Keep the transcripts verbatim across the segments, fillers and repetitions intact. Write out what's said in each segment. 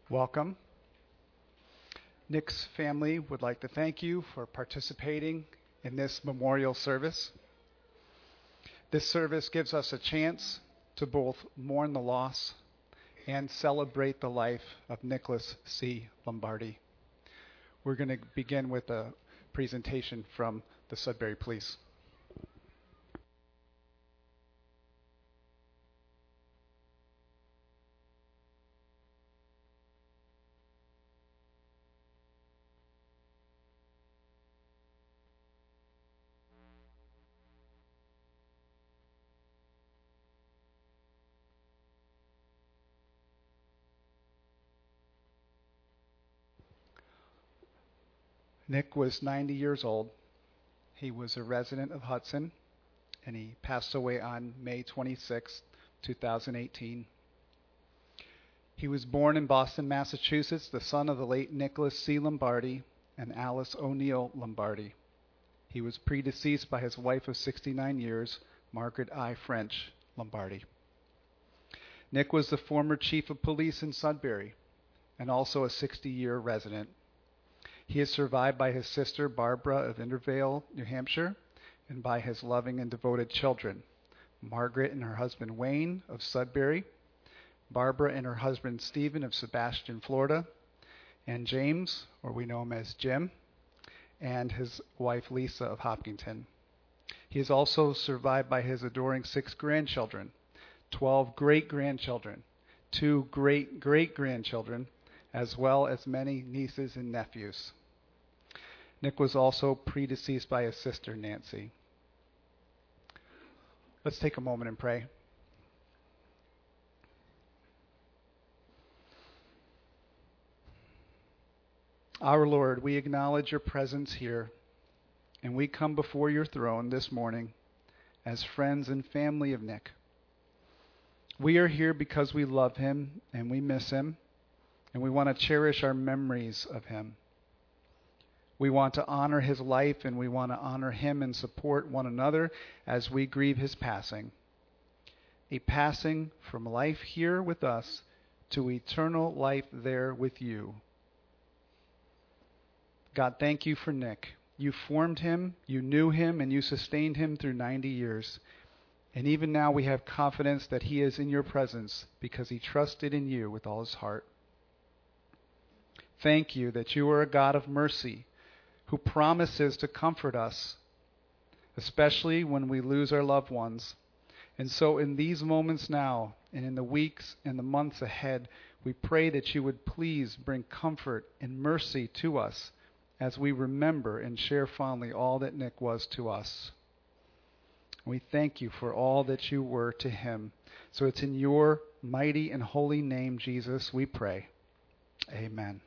Welcome. Nick's family would like to thank you for participating in this memorial service. This service gives us a chance to both mourn the loss and celebrate the life of Nicholas C. Lombardi. We're going to begin with a presentation from the Sudbury Police. Nick was ninety years old. He was a resident of Hudson, and he passed away on May twenty-sixth, two thousand eighteen. He was born in Boston, Massachusetts, the son of the late Nicholas C. Lombardi and Alice O'Neill Lombardi. He was predeceased by his wife of sixty-nine years, Margaret I. French Lombardi. Nick was the former chief of police in Sudbury and also a sixty-year resident. He is survived by his sister, Barbara of Intervale, New Hampshire, and by his loving and devoted children, Margaret and her husband, Wayne, of Sudbury, Barbara and her husband, Stephen, of Sebastian, Florida, and James, or we know him as Jim, and his wife, Lisa, of Hopkinton. He is also survived by his adoring six grandchildren, twelve great-grandchildren, two great-great-grandchildren, as well as many nieces and nephews. Nick was also predeceased by his sister, Nancy. Let's take a moment and pray. Our Lord, we acknowledge your presence here, and we come before your throne this morning as friends and family of Nick. We are here because we love him and we miss him, and we want to cherish our memories of him. We want to honor his life, and we want to honor him and support one another as we grieve his passing. A passing from life here with us to eternal life there with you. God, thank you for Nick. You formed him, you knew him, and you sustained him through ninety years. And even now we have confidence that he is in your presence because he trusted in you with all his heart. Thank you that you are a God of mercy who promises to comfort us, especially when we lose our loved ones. And so in these moments now, and in the weeks and the months ahead, we pray that you would please bring comfort and mercy to us as we remember and share fondly all that Nick was to us. We thank you for all that you were to him. So it's in your mighty and holy name, Jesus, we pray. Amen.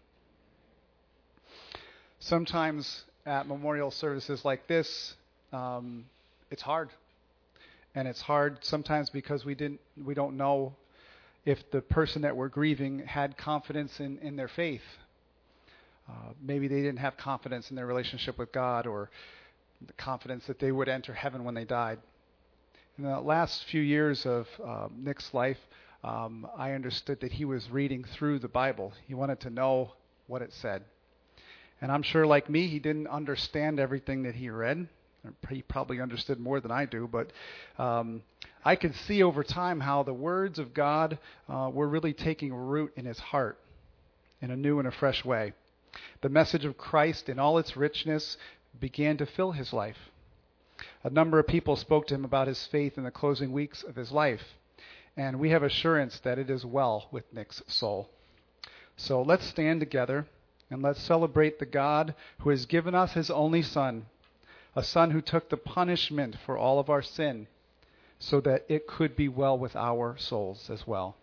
Sometimes at memorial services like this, um, it's hard. And it's hard sometimes because we didn't, we don't know if the person that we're grieving had confidence in, in their faith. Uh, maybe they didn't have confidence in their relationship with God, or the confidence that they would enter heaven when they died. In the last few years of uh, Nick's life, um, I understood that he was reading through the Bible. He wanted to know what it said. And I'm sure, like me, he didn't understand everything that he read. He probably understood more than I do, but um, I could see over time how the words of God uh, were really taking root in his heart in a new and a fresh way. The message of Christ in all its richness began to fill his life. A number of people spoke to him about his faith in the closing weeks of his life, and we have assurance that it is well with Nick's soul. So let's stand together and let's celebrate the God who has given us his only Son, a Son who took the punishment for all of our sin so that it could be well with our souls as well.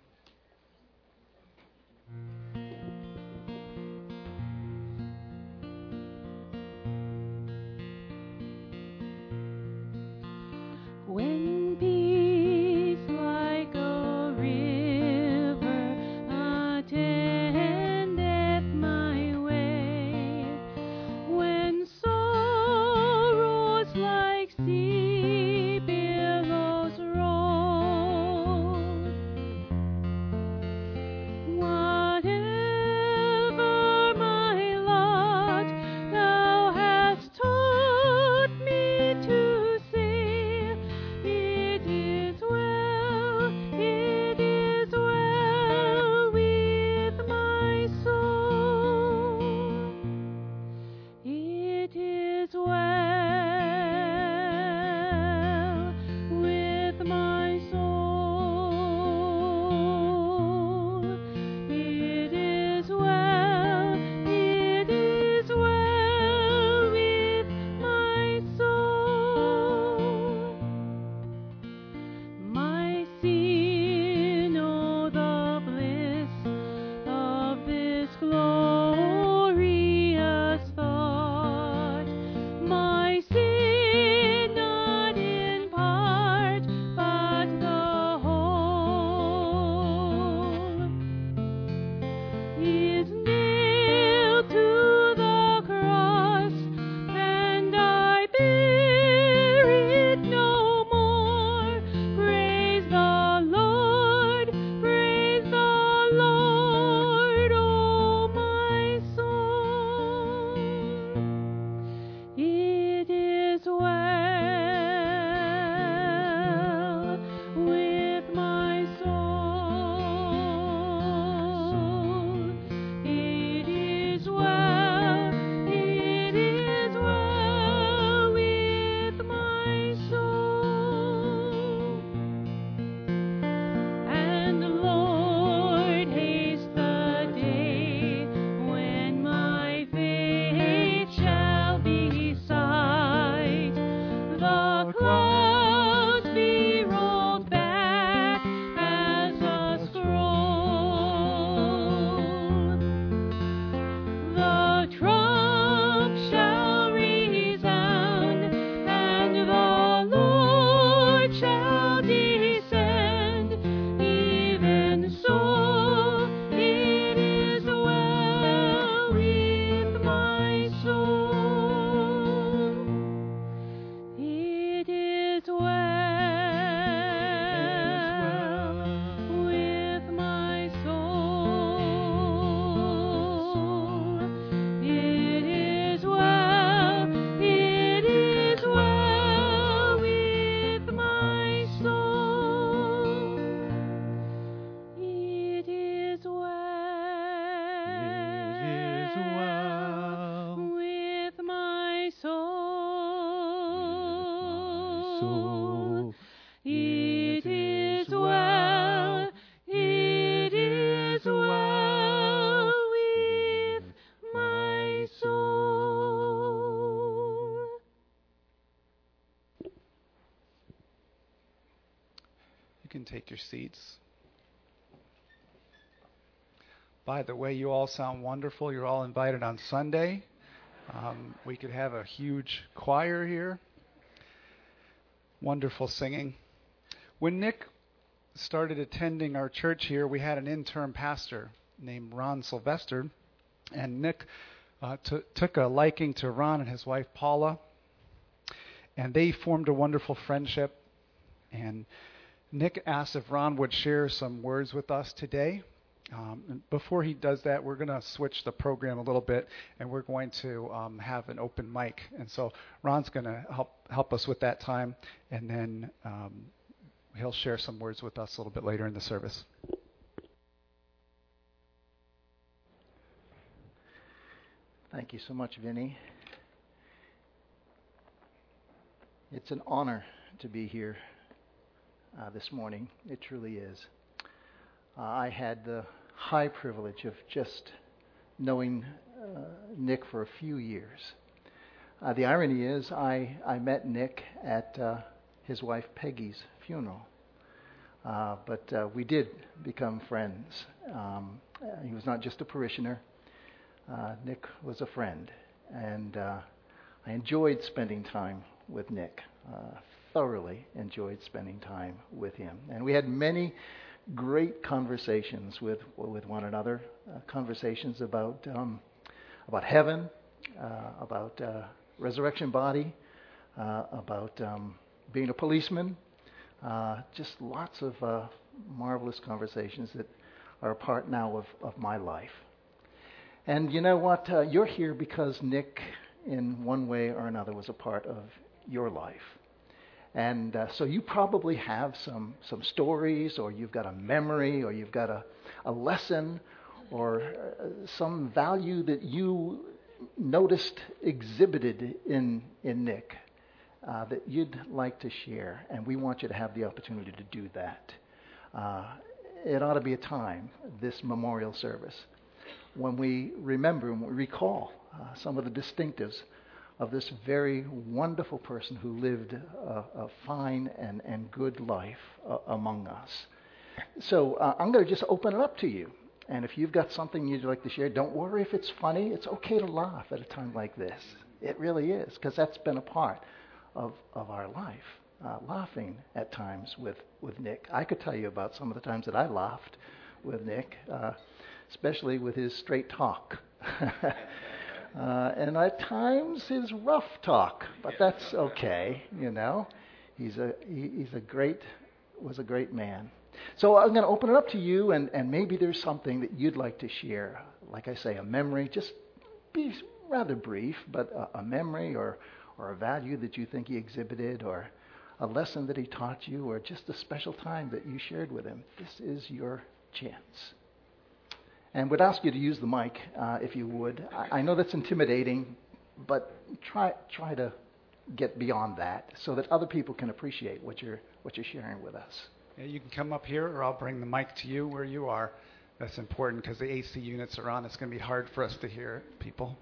When peace like a river attendeth my way, when sorrows like sea billows roll, whatever take your seats. By the way, you all sound wonderful. You're all invited on Sunday. Um, we could have a huge choir here. Wonderful singing. When Nick started attending our church here, we had an interim pastor named Ron Sylvester, and Nick uh, t- took a liking to Ron and his wife Paula, and they formed a wonderful friendship. And Nick asked if Ron would share some words with us today. Um, and before he does that, we're going to switch the program a little bit, and we're going to um, have an open mic. And so Ron's going to help help us with that time, and then um, he'll share some words with us a little bit later in the service. Thank you so much, Vinny. It's an honor to be here uh, this morning. It truly is. Uh, I had the high privilege of just knowing uh, Nick for a few years. Uh, the irony is I, I met Nick at uh, his wife Peggy's funeral. Uh, but uh, we did become friends. Um, uh, he was not just a parishioner. Uh, Nick was a friend. And uh, I enjoyed spending time with Nick. Uh, thoroughly enjoyed spending time with him. And we had many great conversations with with one another, uh, conversations about um, about heaven, uh, about uh, resurrection body, uh, about um, being a policeman, uh, just lots of uh, marvelous conversations that are a part now of, of my life. And you know what? Uh, you're here because Nick, in one way or another, was a part of your life. And uh, so you probably have some, some stories, or you've got a memory, or you've got a, a lesson, or uh, some value that you noticed exhibited in, in Nick uh, that you'd like to share. And we want you to have the opportunity to do that. Uh, it ought to be a time, this memorial service, when we remember and we recall uh, some of the distinctives of this very wonderful person who lived a, a fine and, and good life uh, among us. So uh, I'm going to just open it up to you. And if you've got something you'd like to share, don't worry if it's funny. It's okay to laugh at a time like this. It really is, because that's been a part of, of our life, uh, laughing at times with, with Nick. I could tell you about some of the times that I laughed with Nick, uh, especially with his straight talk. Uh, and at times his rough talk, but that's okay, you know. He's a he, he's a great was a great man. So I'm going to open it up to you, and, and maybe there's something that you'd like to share. Like I say, a memory, just be rather brief, but a, a memory or or a value that you think he exhibited, or a lesson that he taught you, or just a special time that you shared with him. This is your chance. And would ask you to use the mic, uh, if you would. I, I know that's intimidating, but try try to get beyond that so that other people can appreciate what you're what you're sharing with us. Yeah, you can come up here, or I'll bring the mic to you where you are. That's important because the A C units are on. It's going to be hard for us to hear people.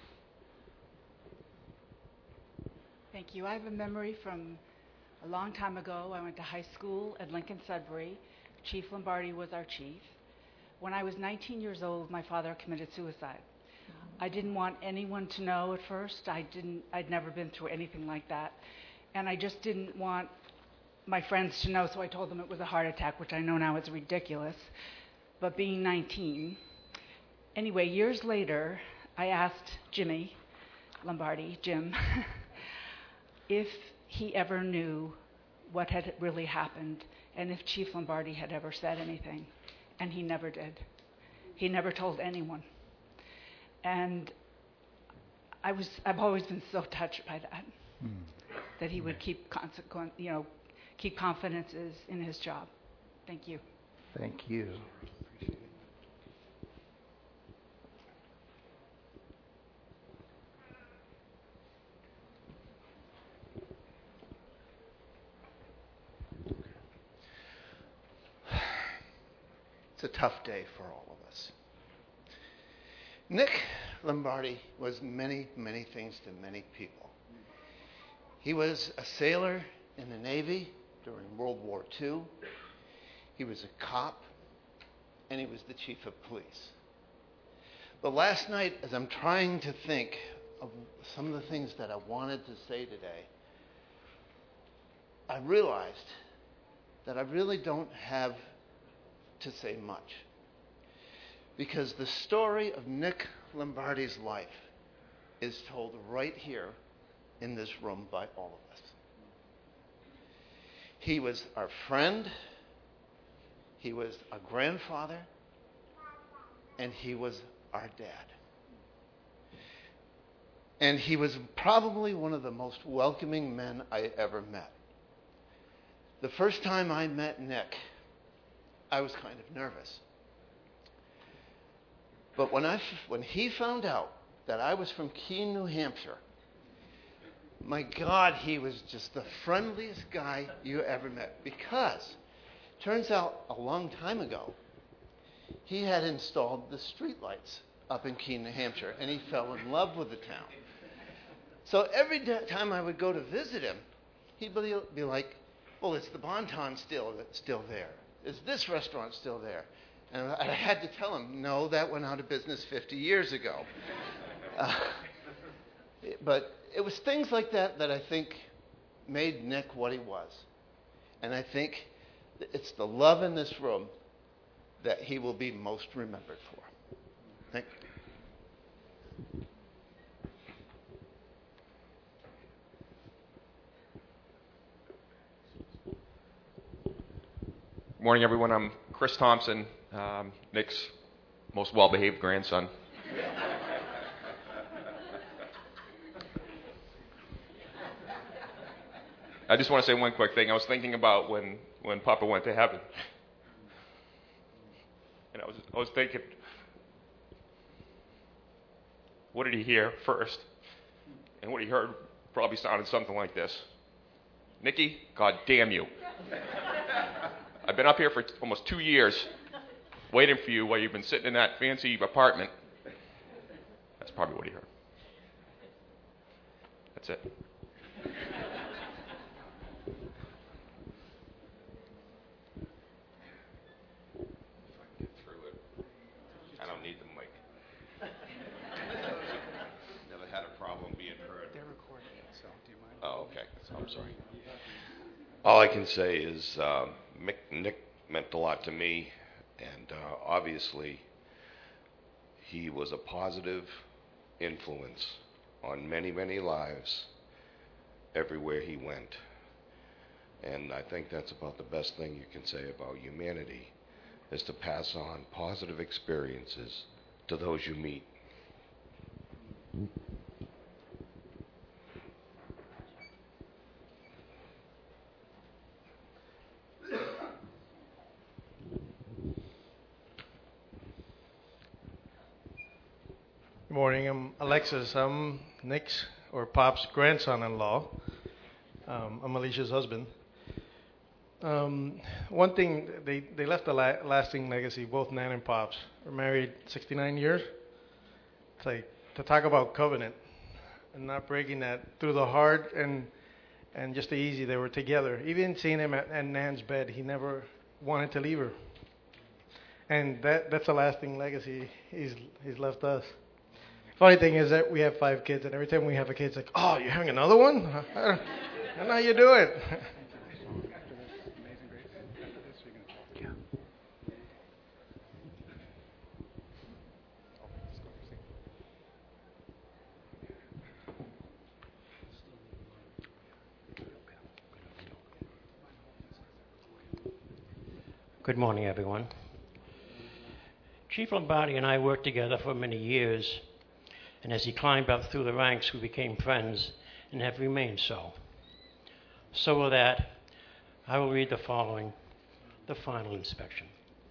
Thank you. I have a memory from a long time ago. I went to high school at Lincoln Sudbury. Chief Lombardi was our chief. When I was nineteen years old, my father committed suicide. I didn't want anyone to know at first. I didn't. I'd never been through anything like that, and I just didn't want my friends to know. So I told them it was a heart attack, which I know now is ridiculous. But being nineteen, anyway, years later, I asked Jimmy Lombardi, Jim, if he ever knew what had really happened, and if Chief Lombardi had ever said anything. And he never did. He never told anyone. And I was, I've always been so touched by that, mm. that he would keep consequent, you know, keep confidences in his job. Thank you. Thank you. It's a tough day for all of us. Nick Lombardi was many, many things to many people. He was a sailor in the Navy during World War Two. he was a cop, and he was the chief of police. But last night, as I'm trying to think of some of the things that I wanted to say today, I realized that I really don't have to say much. Because the story of Nick Lombardi's life is told right here in this room by all of us. He was our friend, he was a grandfather, and he was our dad. And he was probably one of the most welcoming men I ever met. The first time I met Nick, I was kind of nervous. But when, I, when he found out that I was from Keene, New Hampshire, my God, he was just the friendliest guy you ever met. Because, turns out, a long time ago, he had installed the streetlights up in Keene, New Hampshire, and he fell in love with the town. So every time I would go to visit him, he'd be, be like, well, is the Bon-Ton still, still there? Is this restaurant still there? And I had to tell him, no, that went out of business fifty years ago. Uh, but it was things like that that I think made Nick what he was. And I think it's the love in this room that he will be most remembered for. Thank you. Good morning, everyone. I'm Chris Thompson, um, Nick's most well-behaved grandson. I just want to say one quick thing. I was thinking about when, when Papa went to heaven. And I was, I was thinking, what did he hear first? And what he heard probably sounded something like this. Nicky, God damn you. I've been up here for almost two years waiting for you while you've been sitting in that fancy apartment. That's probably what he heard. That's it. I don't need the mic. Never had a problem being heard. They're recording it, so do you mind? Oh, okay. I'm sorry. All I can say is uh, Mick, Nick meant a lot to me, and uh, obviously he was a positive influence on many, many lives everywhere he went. And I think that's about the best thing you can say about humanity, is to pass on positive experiences to those you meet. Good morning. I'm Alexis. I'm Nick's or Pop's grandson-in-law. Um, I'm Alicia's husband. Um, one thing, they, they left a la- lasting legacy. Both Nan and Pops are married sixty-nine years. It's like, to talk about covenant and not breaking that through the hard and and just the easy. They were together. Even seeing him at, at Nan's bed, he never wanted to leave her. And that that's a lasting legacy he's he's left us. Funny thing is that we have five kids, and every time we have a kid, it's like, oh, you're having another one? I don't know how you do it. Good morning, everyone. Chief Lombardi and I worked together for many years, and as he climbed up through the ranks, we became friends and have remained so. So with that, I will read the following, the final inspection.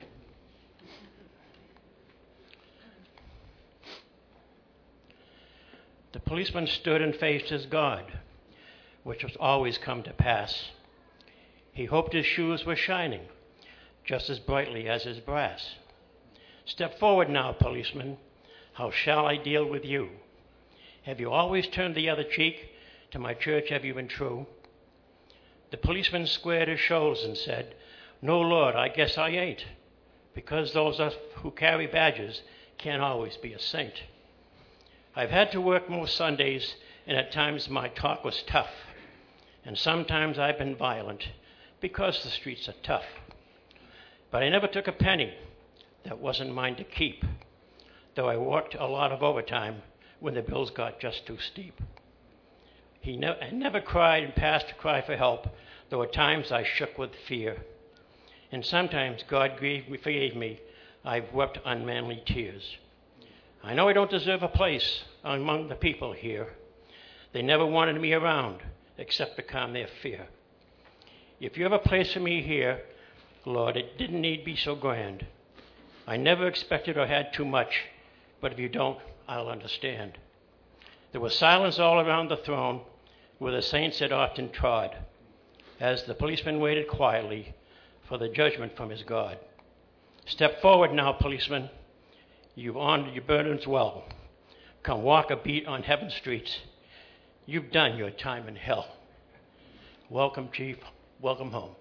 The policeman stood and faced his God, which was always come to pass. He hoped his shoes were shining, just as brightly as his brass. Step forward now, policeman. How shall I deal with you? Have you always turned the other cheek? To my church have you been true? The policeman squared his shoulders and said, No, Lord, I guess I ain't, because those us who carry badges can't always be a saint. I've had to work most Sundays, and at times my talk was tough, and sometimes I've been violent because the streets are tough. But I never took a penny that wasn't mine to keep, though I worked a lot of overtime when the bills got just too steep. He ne- I never cried and passed a cry for help, though at times I shook with fear. And sometimes God grieved me, forgave me. I've wept unmanly tears. I know I don't deserve a place among the people here. They never wanted me around except to calm their fear. If you have a place for me here, Lord, it didn't need be so grand. I never expected or had too much, but if you don't, I'll understand. There was silence all around the throne where the saints had often trod, as the policeman waited quietly for the judgment from his God. Step forward now, policeman. You've honored your burdens well. Come walk a beat on heaven's streets. You've done your time in hell. Welcome, Chief. Welcome home.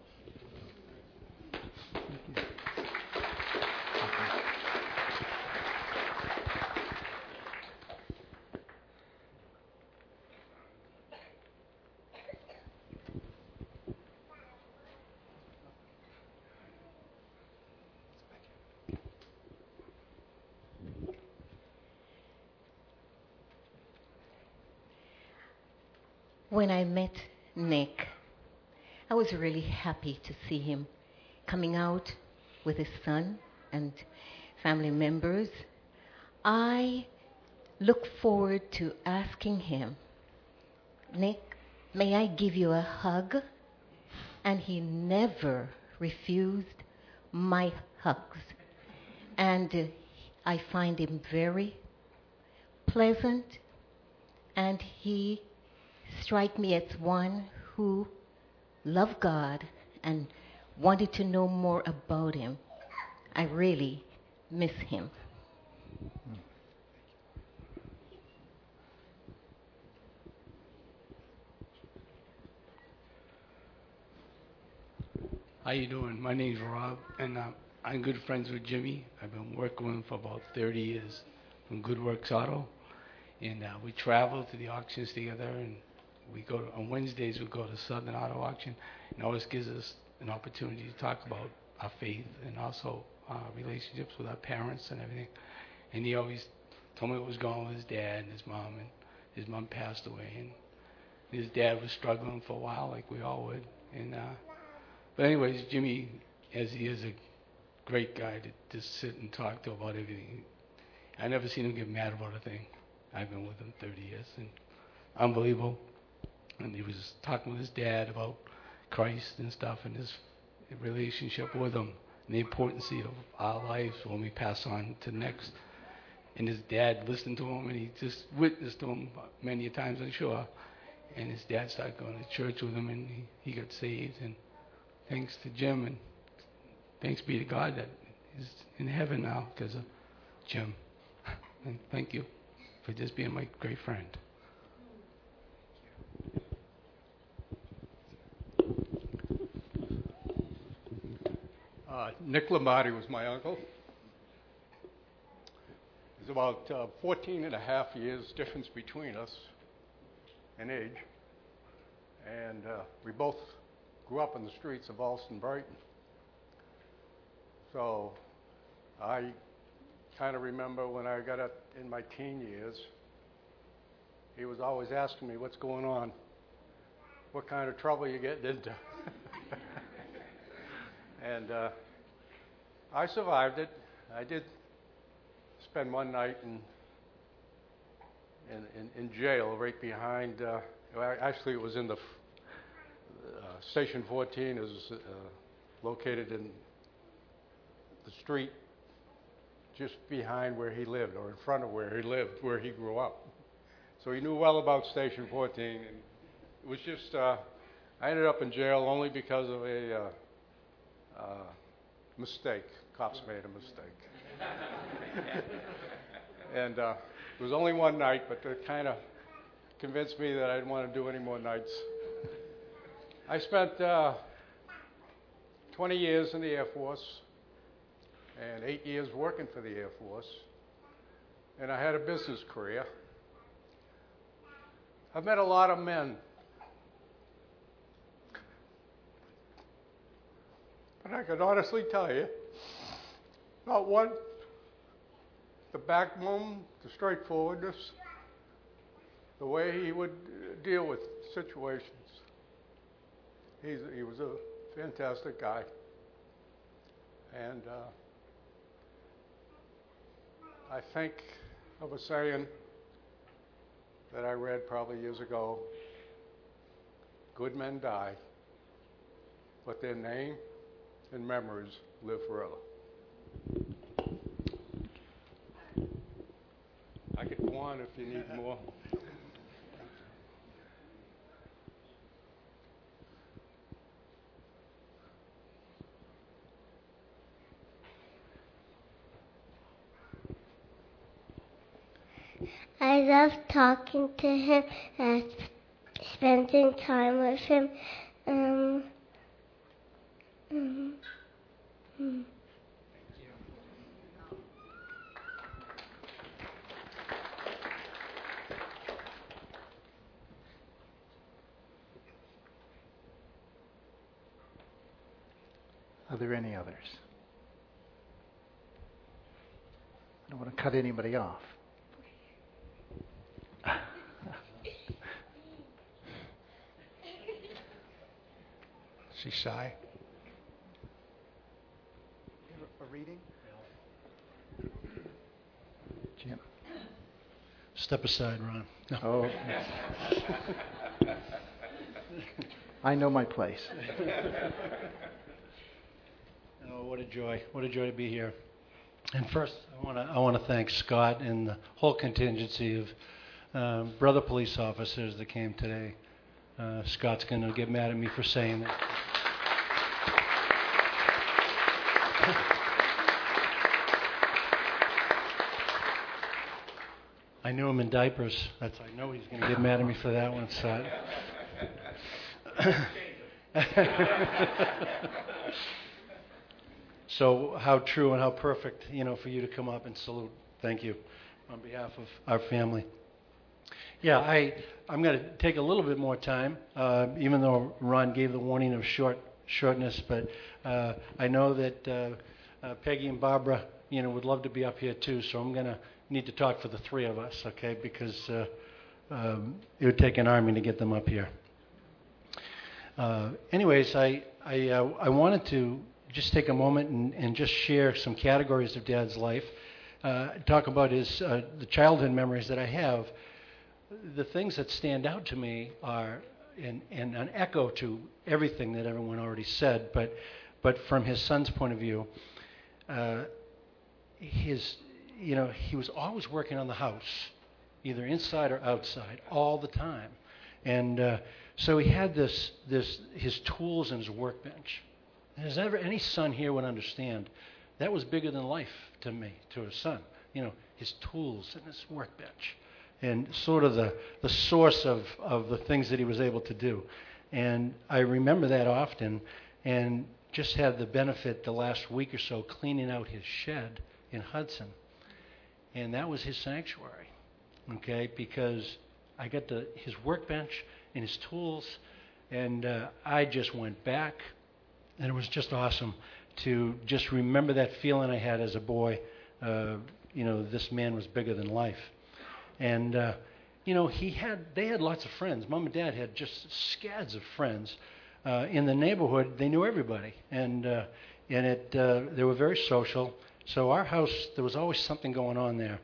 When I met Nick, I was really happy to see him coming out with his son and family members. I look forward to asking him, Nick, may I give you a hug? And he never refused my hugs. And uh, I find him very pleasant, and he strike me as one who loved God and wanted to know more about him. I really miss him. How you doing? My name's Rob, and uh, I'm good friends with Jimmy. I've been working with him for about thirty years from Good Works Auto, and uh, we travel to the auctions together, and we go to, on Wednesdays we go to Southern Auto Auction, and always gives us an opportunity to talk about our faith and also uh, relationships with our parents and everything. And he always told me what was going on with his dad and his mom, and his mom passed away, and his dad was struggling for a while, like we all would. And uh, but anyways, Jimmy, as he is a great guy to just sit and talk to about everything. I never seen him get mad about a thing. I've been with him thirty years, and unbelievable. And he was talking with his dad about Christ and stuff and his relationship with him and the importance of our lives when we pass on to the next. And his dad listened to him, and he just witnessed to him many times, I'm sure. And his dad started going to church with him, and he, he got saved. And thanks to Jim, and thanks be to God that he's in heaven now because of Jim. And thank you for just being my great friend. Uh, Nick Lombardi was my uncle. There's about uh, fourteen and a half years difference between us in age. And uh, we both grew up in the streets of Allston, Brighton. So I kind of remember when I got up in my teen years, he was always asking me, what's going on? What kind of trouble you getting into? And uh, I survived it. I did spend one night in in, in, in jail right behind, uh, well, actually it was in the, uh, Station fourteen is uh, located in the street just behind where he lived, or in front of where he lived, where he grew up. So he knew well about Station fourteen, and it was just, uh, I ended up in jail only because of a uh, uh, mistake. Cops made a mistake. And uh, it was only one night, but it kind of convinced me that I didn't want to do any more nights. I spent uh, twenty years in the Air Force and eight years working for the Air Force, and I had a business career. I've met a lot of men, but I can honestly tell you, not one, the backbone, the straightforwardness, the way he would deal with situations. He's, he was a fantastic guy. And uh, I think of a saying that I read probably years ago: good men die, but their name and memories live forever. I could go on if you need more. I love talking to him and spending time with him. Um, um, um. Are there any others? I don't want to cut anybody off. She's shy. A reading? Jim. Step aside, Ron. No. Oh. I know my place. Oh, what a joy. What a joy to be here. And first, I want to I want to thank Scott and the whole contingency of um, brother police officers that came today. Uh, Scott's going to get mad at me for saying that. I knew him in diapers. That's I know he's going to get mad at me for that one, Scott. So how true and how perfect, you know, for you to come up and salute. Thank you on behalf of our family. Yeah, I, I'm going to take a little bit more time, uh, even though Ron gave the warning of short shortness. But uh, I know that uh, uh, Peggy and Barbara, you know, would love to be up here too. So I'm going to need to talk for the three of us, okay? Because uh, um, it would take an army to get them up here. Uh, anyways, I I, uh, I wanted to just take a moment and, and just share some categories of Dad's life. Uh, talk about his uh, the childhood memories that I have. The things that stand out to me are, and, and an echo to everything that everyone already said, but but from his son's point of view, uh, his you know he was always working on the house, either inside or outside, all the time, and uh, so he had this this his tools and his workbench. As ever any son here would understand, that was bigger than life to me, to a son. You know, his tools and his workbench, and sort of the, the source of, of the things that he was able to do. And I remember that often, and just had the benefit the last week or so cleaning out his shed in Hudson. And that was his sanctuary, okay, because I got the, his workbench and his tools, and uh, I just went back. And it was just awesome to just remember that feeling I had as a boy. Uh, you know, this man was bigger than life. And, uh, you know, he had, they had lots of friends. Mom and Dad had just scads of friends. Uh, in the neighborhood, they knew everybody. And, uh, and it, uh, they were very social. So our house, there was always something going on there.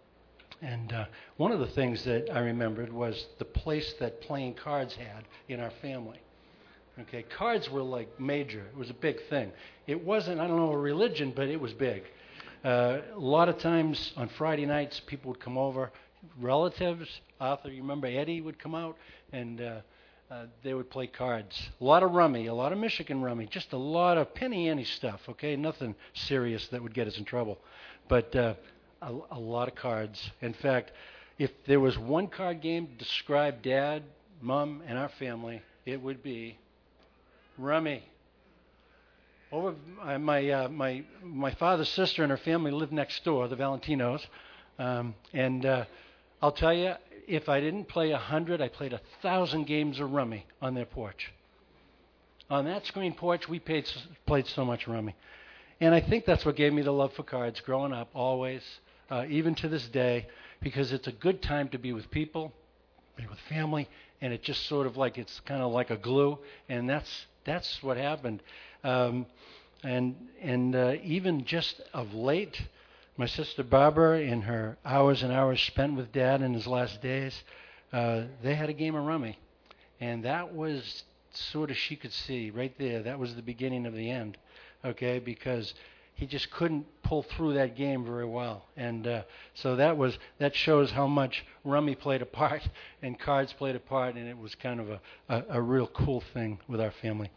And uh, one of the things that I remembered was the place that playing cards had in our family. Okay, cards were like major. It was a big thing. It wasn't, I don't know, a religion, but it was big. Uh, a lot of times on Friday nights, people would come over, relatives. Arthur, you remember Eddie would come out, and uh, uh, they would play cards. A lot of rummy, a lot of Michigan rummy, just a lot of penny ante stuff. Okay, nothing serious that would get us in trouble, but uh, a, a lot of cards. In fact, if there was one card game to describe Dad, Mom, and our family, it would be rummy. over uh, my uh, my my father's sister and her family lived next door, the Valentinos, um, and uh, I'll tell you, if I didn't play a hundred, I played a thousand games of rummy on their porch. On that screen porch, we paid, played so much rummy, and I think that's what gave me the love for cards growing up, always, uh, even to this day, because it's a good time to be with people, be with family, and it just sort of like it's kind of like a glue, and that's that's what happened. Um, and and uh, even just of late, my sister Barbara, in her hours and hours spent with Dad in his last days, uh, they had a game of rummy, and that was sort of, she could see right there, that was the beginning of the end, okay, because he just couldn't pull through that game very well, and uh, so that was that shows how much rummy played a part and cards played a part, and it was kind of a, a, a real cool thing with our family.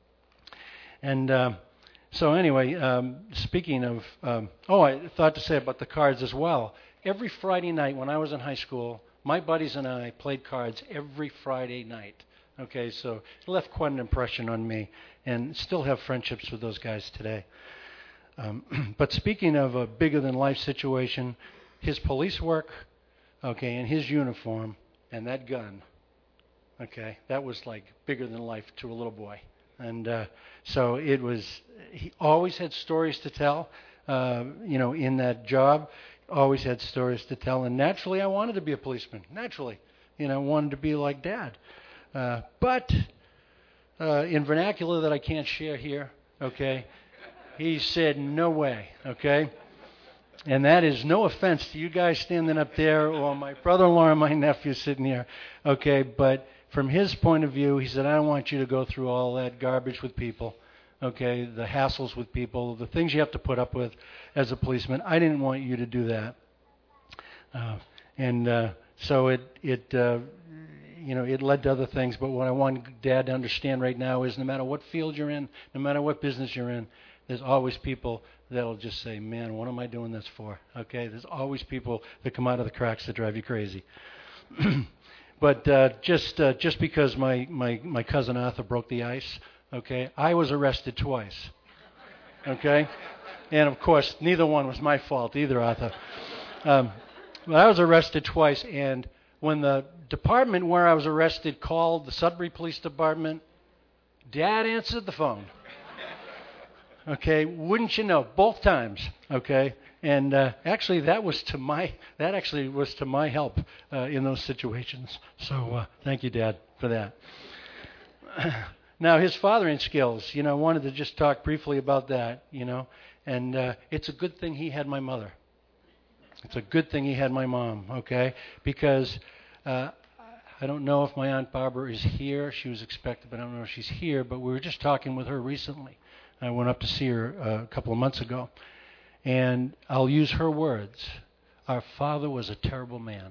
And uh, so anyway, um, speaking of, um, oh, I thought to say about the cards as well. Every Friday night when I was in high school, my buddies and I played cards every Friday night. Okay, so it left quite an impression on me, and still have friendships with those guys today. Um, but speaking of a bigger-than-life situation, his police work, okay, and his uniform, and that gun, okay, that was like bigger than life to a little boy. And uh, so it was, he always had stories to tell, uh, you know, in that job, always had stories to tell. And naturally, I wanted to be a policeman, naturally. You know, wanted to be like Dad. Uh, but uh, in vernacular that I can't share here, okay, he said, no way, okay? And that is no offense to you guys standing up there or my brother-in-law and my nephew sitting here, okay? But from his point of view, he said, I don't want you to go through all that garbage with people, okay, the hassles with people, the things you have to put up with as a policeman. I didn't want you to do that. Uh, and uh, so it, it uh, you know, it led to other things. But what I want Dad to understand right now is no matter what field you're in, no matter what business you're in, there's always people that'll just say, man, what am I doing this for? Okay, there's always people that come out of the cracks that drive you crazy. But uh, just uh, just because my, my, my cousin Arthur broke the ice, okay, I was arrested twice. Okay? And, of course, neither one was my fault either, Arthur. Um, but I was arrested twice, and when the department where I was arrested called the Sudbury Police Department, Dad answered the phone. Okay, wouldn't you know, both times, okay? And uh, actually, that was to my that actually was to my help uh, in those situations. So uh, thank you, Dad, for that. Now, his fathering skills, you know, I wanted to just talk briefly about that, you know. And uh, it's a good thing he had my mother. It's a good thing he had my mom, okay? Because uh, I don't know if my Aunt Barbara is here. She was expected, but I don't know if she's here. But we were just talking with her recently. I went up to see her uh, a couple of months ago. And I'll use her words. Our father was a terrible man.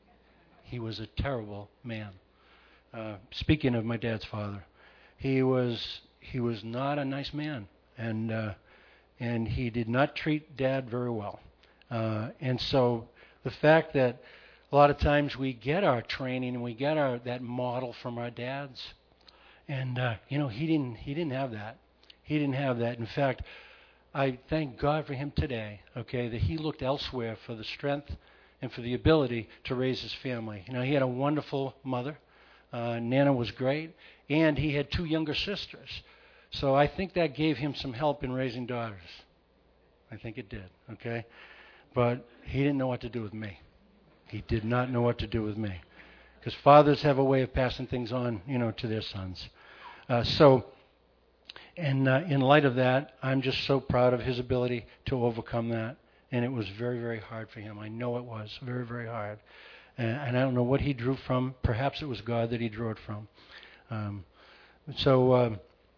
He was a terrible man. Uh, speaking of my dad's father, he was he was not a nice man, and uh, and he did not treat Dad very well. Uh, and so the fact that a lot of times we get our training and we get our that model from our dads, and uh, you know he didn't he didn't have that. He didn't have that. In fact, I thank God for him today, okay, that he looked elsewhere for the strength and for the ability to raise his family. You know, he had a wonderful mother. Uh, Nana was great. And he had two younger sisters. So I think that gave him some help in raising daughters. I think it did, okay? But he didn't know what to do with me. He did not know what to do with me. Because fathers have a way of passing things on, you know, to their sons. Uh, so... And uh, in light of that, I'm just so proud of his ability to overcome that. And it was very, very hard for him. I know it was very, very hard. And, and I don't know what he drew from. Perhaps it was God that he drew it from. Um, so, uh,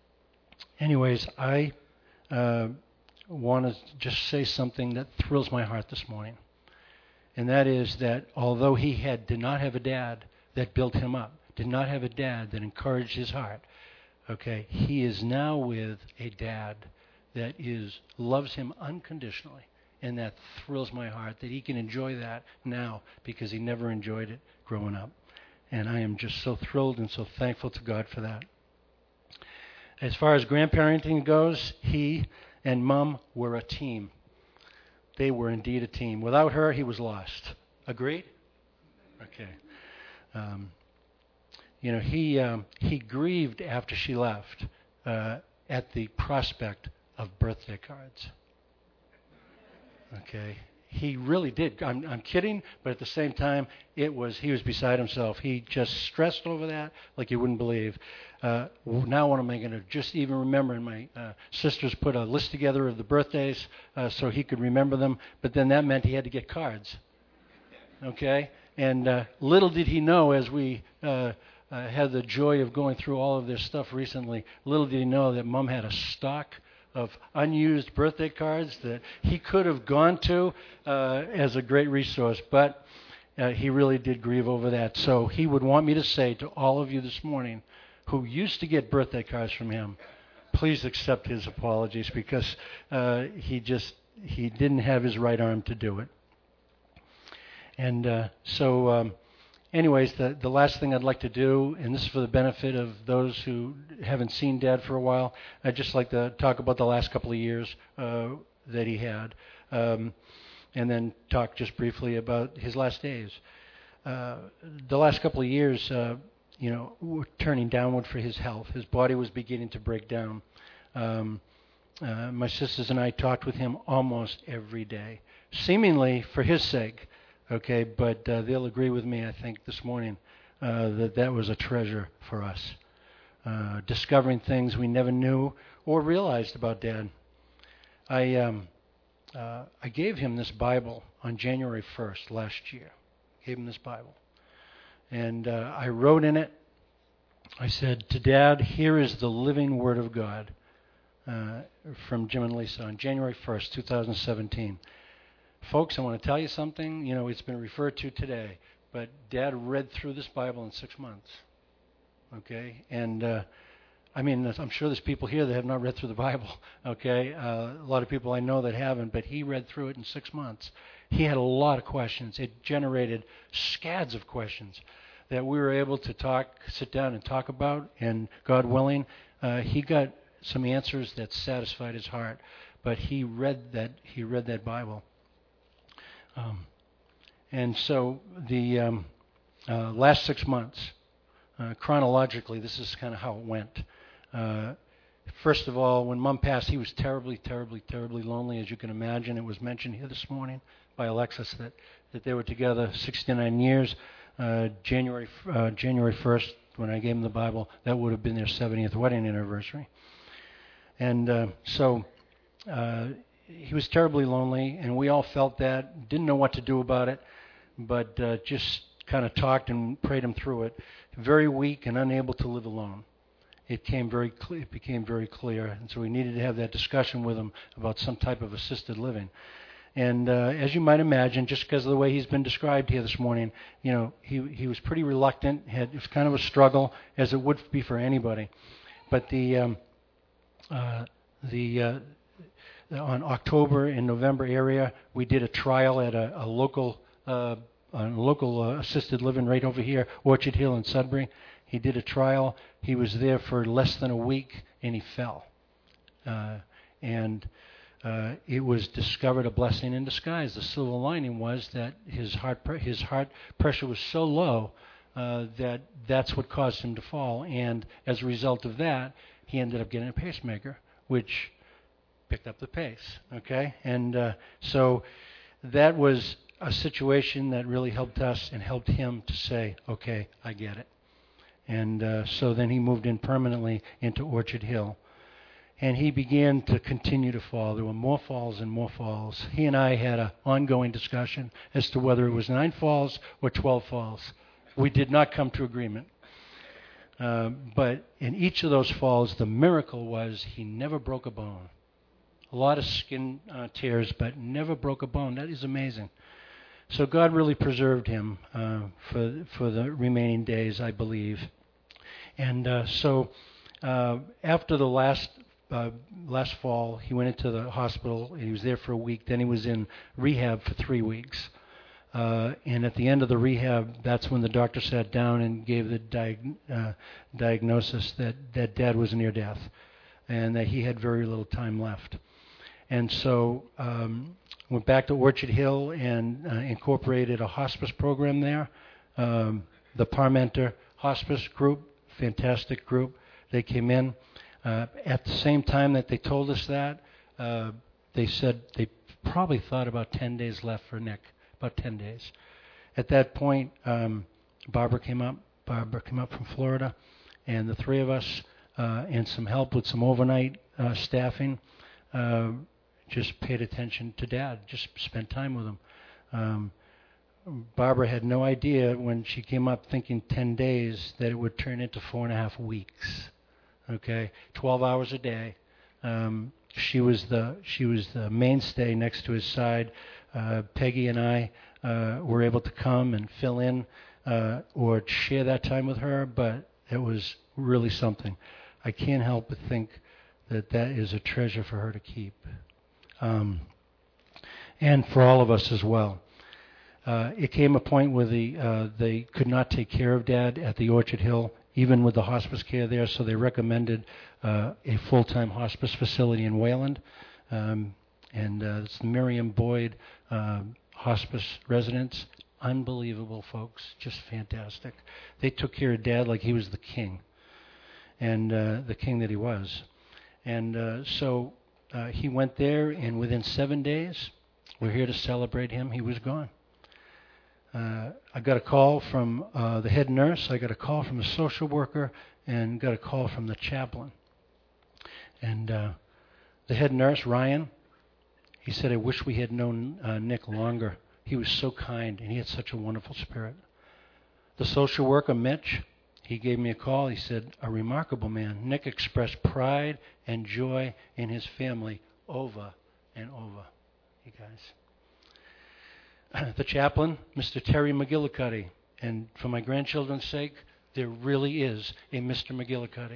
anyways, I uh, want to just say something that thrills my heart this morning. And that is that although he had did not have a dad that built him up, did not have a dad that encouraged his heart, okay, he is now with a dad that is loves him unconditionally, and that thrills my heart that he can enjoy that now because he never enjoyed it growing up. And I am just so thrilled and so thankful to God for that. as far as grandparenting goes, he and Mom were a team. They were indeed a team. Without her, he was lost. Agreed? Okay. Um, you know, he um, he grieved after she left uh, at the prospect of birthday cards. Okay. He really did. I'm, I'm kidding, but at the same time, it was he was beside himself. He just stressed over that like you wouldn't believe. Uh, now what am I going to just even remember? And my uh, sisters put a list together of the birthdays uh, so he could remember them, but then that meant he had to get cards. Okay? And uh, little did he know, as we uh, uh, had the joy of going through all of this stuff recently, little did he know that Mom had a stock of unused birthday cards that he could have gone to uh, as a great resource, but uh, he really did grieve over that. So he would want me to say to all of you this morning who used to get birthday cards from him, please accept his apologies, because uh, he just he didn't have his right arm to do it. And uh, so um, anyways, the, the last thing I'd like to do, and this is for the benefit of those who haven't seen Dad for a while, I'd just like to talk about the last couple of years uh, that he had, um, and then talk just briefly about his last days. Uh, the last couple of years, uh, you know, were turning downward for his health. His body was beginning to break down. Um, uh, my sisters and I talked with him almost every day, seemingly for his sake. Okay, but uh, they'll agree with me, I think, this morning uh, that that was a treasure for us. Uh, discovering things we never knew or realized about Dad. I um, uh, I gave him this Bible on January first last year. Gave him this Bible. And uh, I wrote in it, I said, to Dad, here is the living Word of God uh, from Jim and Lisa on January first, two thousand seventeen. Folks, I want to tell you something. You know, it's been referred to today, but Dad read through this Bible in six months. Okay? And, uh, I mean, I'm sure there's people here that have not read through the Bible. Okay? Uh, a lot of people I know that haven't, but he read through it in six months. He had a lot of questions. It generated scads of questions that we were able to talk, sit down and talk about, and God willing, uh, he got some answers that satisfied his heart. But he read that, he read that Bible. Um, and so the um, uh, last six months, uh, chronologically, this is kind of how it went. Uh, first of all, when Mom passed, he was terribly, terribly, terribly lonely, as you can imagine. It was mentioned here this morning by Alexis that, that they were together sixty-nine years. Uh, January uh, January first, when I gave him the Bible, that would have been their seventieth wedding anniversary. And uh, so... Uh, He was terribly lonely, and we all felt that, didn't know what to do about it, but uh, just kind of talked and prayed him through it. Very weak and unable to live alone. It came very cle- it became very clear, and so we needed to have that discussion with him about some type of assisted living. And uh, as you might imagine, just because of the way he's been described here this morning, you know, he he was pretty reluctant. Had, it was kind of a struggle, as it would be for anybody. But the um, uh, the uh, on October and November area, we did a trial at a, a local uh, a local uh, assisted living right over here, Orchard Hill in Sudbury. He did a trial. He was there for less than a week, and he fell. Uh, and uh, it was discovered a blessing in disguise. The silver lining was that his heart pre- his heart pressure was so low uh, that that's what caused him to fall. And as a result of that, he ended up getting a pacemaker, which picked up the pace, okay? And uh, so that was a situation that really helped us and helped him to say, okay, I get it. And uh, so then he moved in permanently into Orchard Hill. And he began to continue to fall. There were more falls and more falls. He and I had an ongoing discussion as to whether it was nine falls or twelve falls. We did not come to agreement. Uh, but in each of those falls, the miracle was he never broke a bone. A lot of skin uh, tears, but never broke a bone. That is amazing. So God really preserved him uh, for for the remaining days, I believe. And uh, so uh, after the last uh, last fall, he went into the hospital. He was there for a week. Then he was in rehab for three weeks. Uh, and at the end of the rehab, that's when the doctor sat down and gave the diag- uh, diagnosis that, that Dad was near death. and that he had very little time left. And so um, went back to Orchard Hill and uh, incorporated a hospice program there. Um, the Parmenter Hospice Group, fantastic group. They came in. Uh, at the same time that they told us that, uh, they said they probably thought about ten days left for Nick, about ten days. At that point, um, Barbara came up. Barbara came up from Florida, and the three of us, uh, and some help with some overnight uh, staffing, uh, just paid attention to Dad, just spent time with him. Um, Barbara had no idea when she came up thinking ten days that it would turn into four and a half weeks. Okay, twelve hours a day. Um, she was the she was the mainstay next to his side. Uh, Peggy and I uh, were able to come and fill in uh, or share that time with her, but it was really something. I can't help but think that that is a treasure for her to keep, um, and for all of us as well. Uh, it came a point where the, uh, they could not take care of Dad at the Orchard Hill, even with the hospice care there, so they recommended uh, a full-time hospice facility in Wayland. Um, and uh, it's the Miriam Boyd uh, Hospice Residence. Unbelievable folks, just fantastic. They took care of Dad like he was the king, and uh, the king that he was. And uh, so uh, he went there, and within seven days, we're here to celebrate him. He was gone. Uh, I got a call from uh, the head nurse, I got a call from the social worker, and got a call from the chaplain. And uh, the head nurse, Ryan, he said, I wish we had known uh, Nick longer. He was so kind, and he had such a wonderful spirit. The social worker, Mitch, he gave me a call. He said, a remarkable man. Nick expressed pride and joy in his family over and over. You guys. The chaplain, Mister Terry McGillicuddy. And for my grandchildren's sake, there really is a Mister McGillicuddy.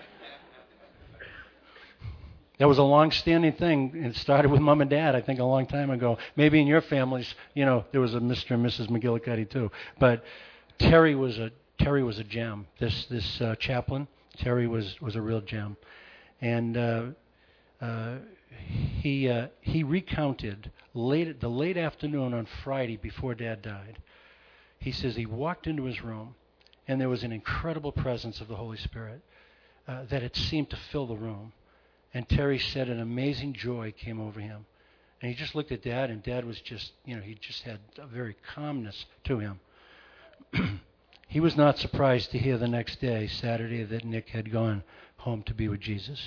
That was a long-standing thing. It started with Mom and Dad, I think, a long time ago. Maybe in your families, you know, there was a Mister and Missus McGillicuddy too. But Terry was a Terry was a gem. This this uh, chaplain, Terry was was a real gem, and uh, uh, he uh, he recounted late the late afternoon on Friday before Dad died. He says he walked into his room, and there was an incredible presence of the Holy Spirit uh, that it seemed to fill the room. And Terry said an amazing joy came over him. And he just looked at Dad, and Dad was just, you know, he just had a very calmness to him. He was not surprised to hear the next day, Saturday, that Nick had gone home to be with Jesus.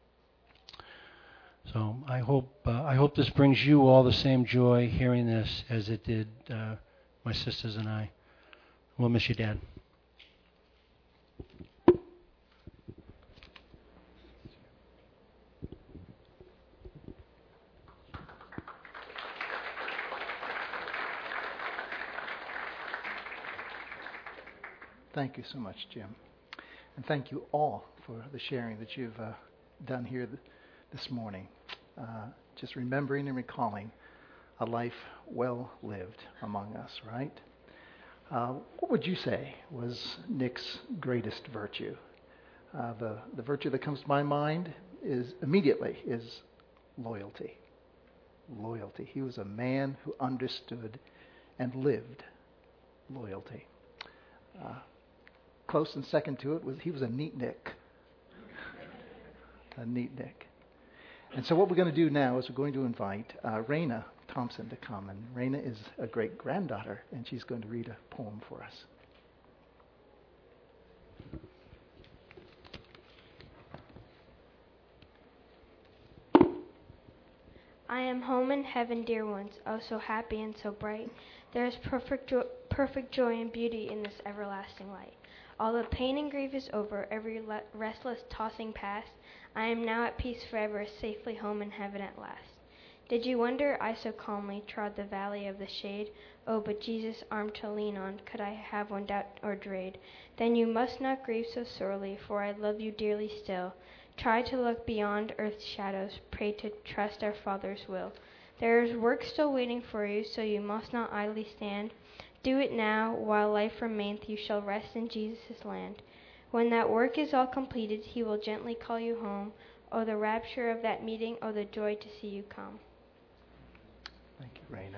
So I hope uh, I hope this brings you all the same joy hearing this as it did uh, my sisters and I. We'll miss you, Dad. Thank you so much, Jim. And thank you all for the sharing that you've uh, done here th- this morning. Uh, just remembering and recalling a life well lived among us, right? Uh, what would you say was Nick's greatest virtue? Uh, the, the virtue that comes to my mind is immediately is loyalty. Loyalty. He was a man who understood and lived loyalty. Uh, Close and second to it was he was a neat Nick. A neat Nick. And so what we're going to do now is we're going to invite uh, Raina Thompson to come. And Raina is a great granddaughter, and she's going to read a poem for us. I am home in heaven, dear ones, oh so happy and so bright. There is perfect, jo- perfect joy and beauty in this everlasting light. All the pain and grief is over, every le- restless tossing past. I am now at peace forever, safely home in heaven at last. Did you wonder I so calmly trod the valley of the shade? Oh, but Jesus' arm to lean on, could I have one doubt or dread? Then you must not grieve so sorely, for I love you dearly still. Try to look beyond earth's shadows, pray to trust our Father's will. There is work still waiting for you, so you must not idly stand. Do it now, while life remaineth, you shall rest in Jesus' land. When that work is all completed, he will gently call you home. Oh, the rapture of that meeting. Oh, the joy to see you come. Thank you, Raina.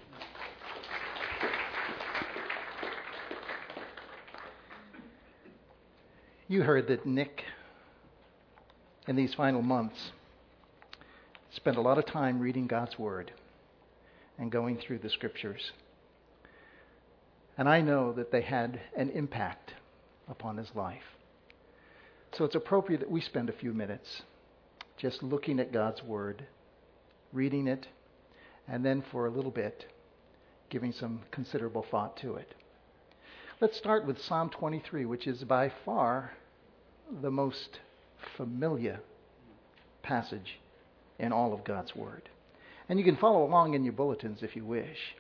You heard that Nick, in these final months, spent a lot of time reading God's Word and going through the Scriptures. And I know that they had an impact upon his life. So it's appropriate that we spend a few minutes just looking at God's Word, reading it, and then for a little bit giving some considerable thought to it. Let's start with Psalm twenty-three, which is by far the most familiar passage in all of God's Word. And you can follow along in your bulletins if you wish.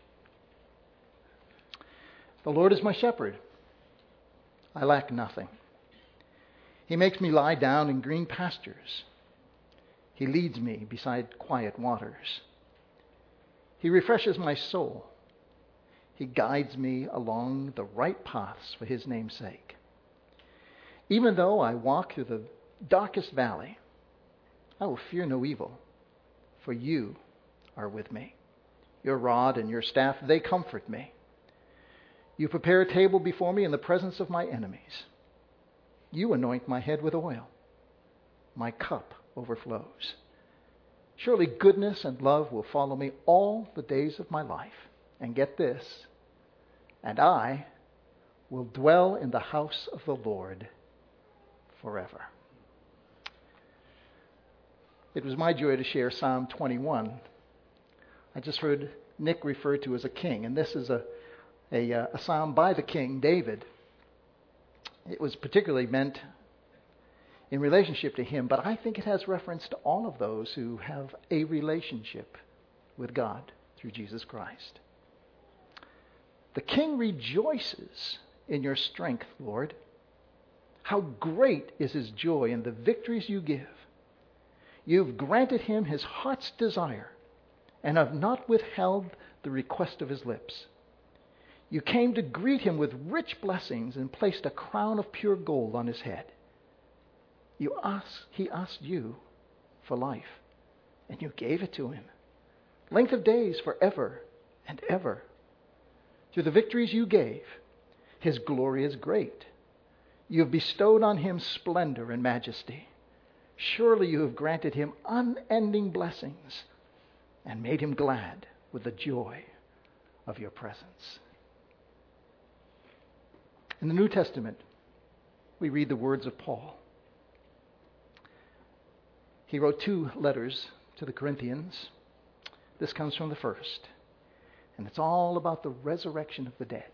The Lord is my shepherd. I lack nothing. He makes me lie down in green pastures. He leads me beside quiet waters. He refreshes my soul. He guides me along the right paths for his name's sake. Even though I walk through the darkest valley, I will fear no evil, for you are with me. Your rod and your staff, they comfort me. You prepare a table before me in the presence of my enemies. You anoint my head with oil. My cup overflows. Surely goodness and love will follow me all the days of my life. And get this, and I will dwell in the house of the Lord forever. It was my joy to share Psalm twenty-one. I just heard Nick referred to as a king, and this is a, a, a psalm by the king, David. It was particularly meant in relationship to him, but I think it has reference to all of those who have a relationship with God through Jesus Christ. The king rejoices in your strength, Lord. How great is his joy in the victories you give. You've granted him his heart's desire and have not withheld the request of his lips. You came to greet him with rich blessings and placed a crown of pure gold on his head. You asked, he asked you for life, and you gave it to him. Length of days forever and ever. Through the victories you gave, his glory is great. You have bestowed on him splendor and majesty. Surely you have granted him unending blessings and made him glad with the joy of your presence. In the New Testament, we read the words of Paul. He wrote two letters to the Corinthians. This comes from the first. And it's all about the resurrection of the dead.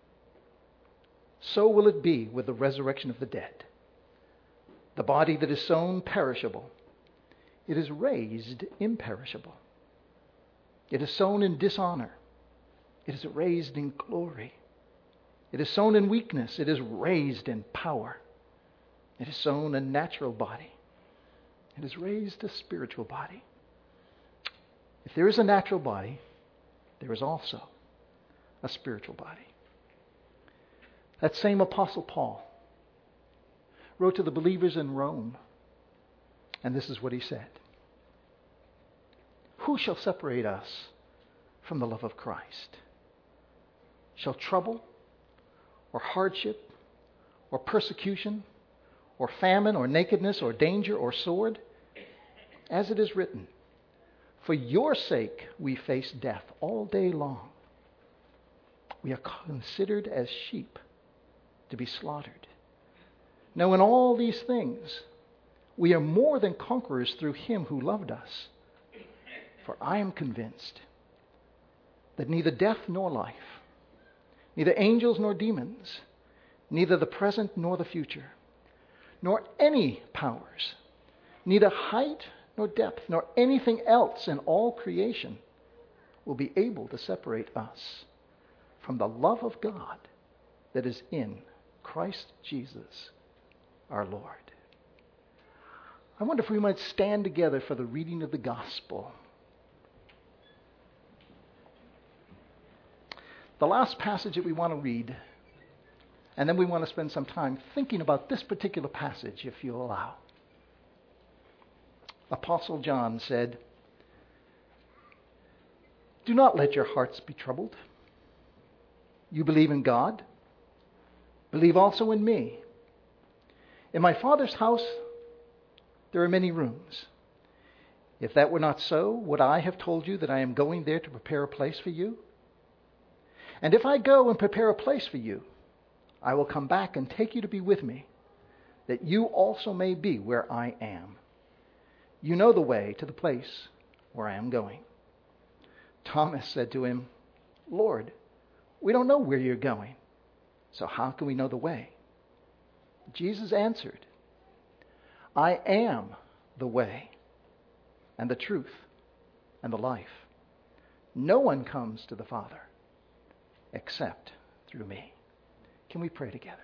So will it be with the resurrection of the dead. The body that is sown perishable, it is raised imperishable. It is sown in dishonor, it is raised in glory. It is sown in weakness, it is raised in power. It is sown a natural body, it is raised a spiritual body. If there is a natural body, there is also a spiritual body. That same Apostle Paul wrote to the believers in Rome, and this is what he said. Who shall separate us from the love of Christ? Shall trouble, or hardship, or persecution, or famine, or nakedness, or danger, or sword? As it is written, for your sake we face death all day long. We are considered as sheep to be slaughtered. Now in all these things, we are more than conquerors through him who loved us. For I am convinced that neither death nor life, neither angels nor demons, neither the present nor the future, nor any powers, neither height nor depth, nor anything else in all creation will be able to separate us from the love of God that is in Christ Jesus our Lord. I wonder if we might stand together for the reading of the gospel. The last passage that we want to read, and then we want to spend some time thinking about this particular passage, if you'll allow. Apostle John said, "Do not let your hearts be troubled. You believe in God, believe also in me. In my Father's house there are many rooms. If that were not so, would I have told you that I am going there to prepare a place for you? And if I go and prepare a place for you, I will come back and take you to be with me, that you also may be where I am. You know the way to the place where I am going." Thomas said to him, "Lord, we don't know where you're going, so how can we know the way?" Jesus answered, "I am the way and the truth and the life. No one comes to the Father except through me." Can we pray together?